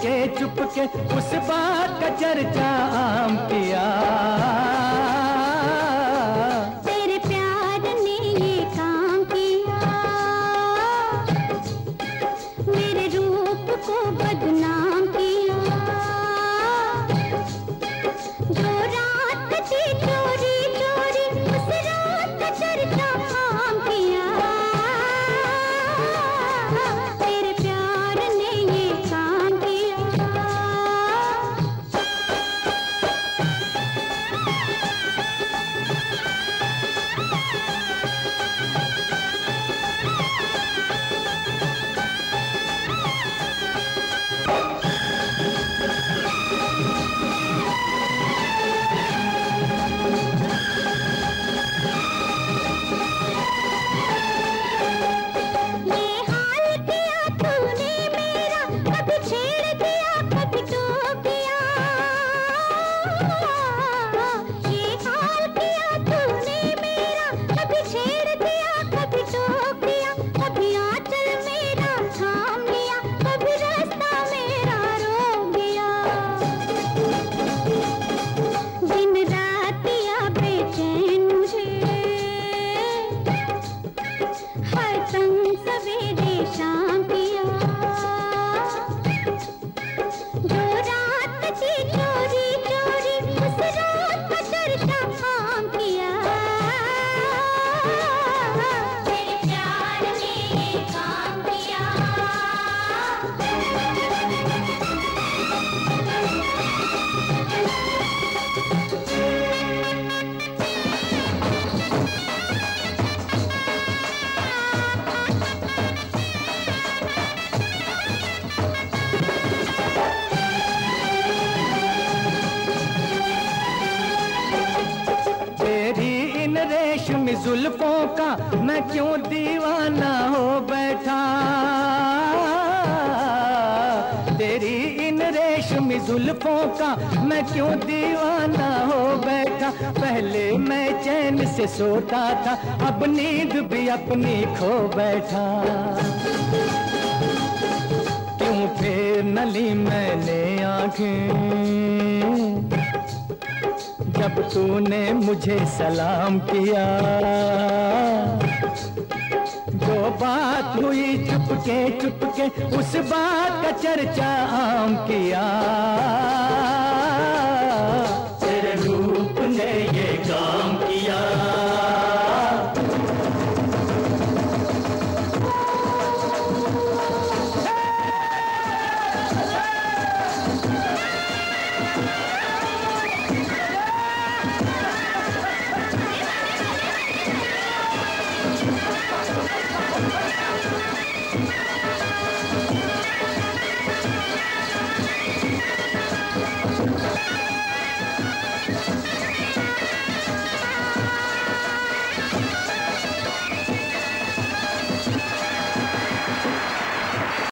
चुपके उस बात का चर्चा आम किया। तेरे प्यार ने ये काम किया, मेरे रूप को बदनाम किया। जो रात थी चोरी चोरी उस रात का चर्चा आम किया। तेरे प्यार ने ये काम किया। ये हाल किया तूने मेरा, कभी छेड़ दिया कभी टोक दिया। ये हाल किया तूने मेरा, कभी छेड़ दिया कभी टोक दिया। कभी आंचल मेरा थाम लिया, कभी रास्ता मेरा रोक दिया। दिन रात या बेचैन मुझे, हर संग सवेरे शाम किया। जो रात थी चोरी चोरी उस रात का चर्चा आम किया। तेरे प्यार ने ये काम किया। तेरी इन रेशमी जुल्फों का मैं क्यों दीवाना हो बैठा। तेरी इन रेशमी जुल्फों का मैं क्यों दीवाना हो बैठा। पहले मैं चैन से सोता था, अब नींद भी अपनी खो बैठा। क्यों फेर न ली मैंने आंखें जब तूने मुझे सलाम किया। जो बात हुई चुपके चुपके उस बात का चर्चा आम किया।